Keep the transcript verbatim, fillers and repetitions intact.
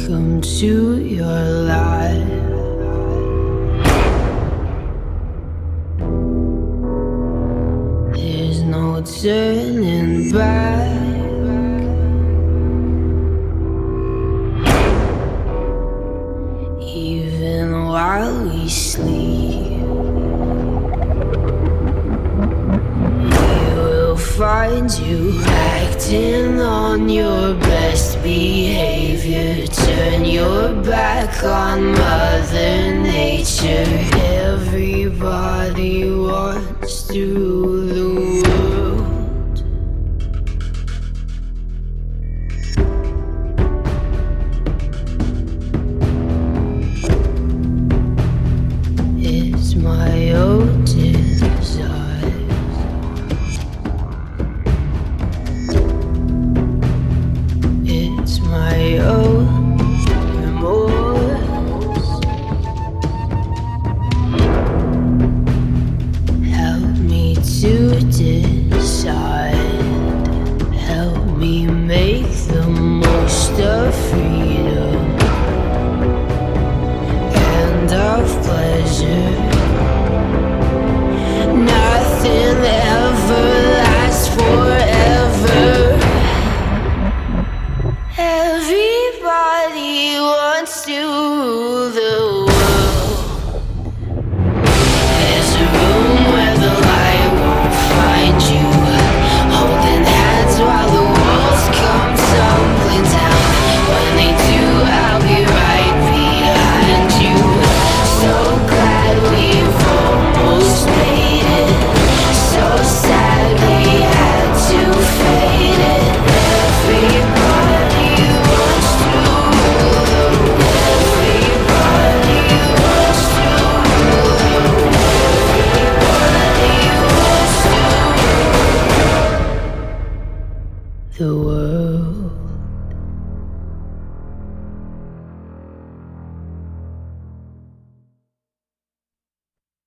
Come to your life. There's no turning back. Even while we sleep, we will find you acting on your best behavior. Turn your back on Mother Nature. Everybody wants to rule the world. It's my own desire. It's my own remorse. Help me to decide. Help me make the most of freedom and of pleasure. Nothing ever lasts forever. Everybody wants to rule the world. There's a room where the light won't find you, holding hands while the walls come tumbling down. When they do, I'll be right behind you. So glad we've almost made it. So sad we had to fade it. Everybody wants to rule the world. Everybody wants to rule the world. Everybody wants to rule the world.